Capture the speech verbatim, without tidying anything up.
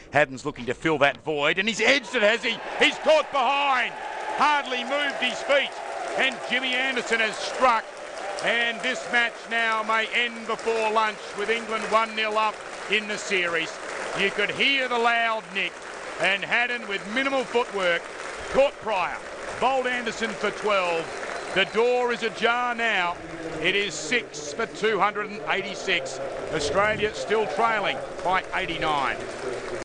Haddon's looking to fill that void, and he's edged it, has he? He's caught behind. Hardly moved his feet, and Jimmy Anderson has struck. And this match now may end before lunch with England one nil up in the series. You could hear the loud nick, and Haddon with minimal footwork caught Pryor. Bowled Anderson for twelve. The door is ajar now. It is six for two hundred eighty-six. Australia still trailing by eighty-nine.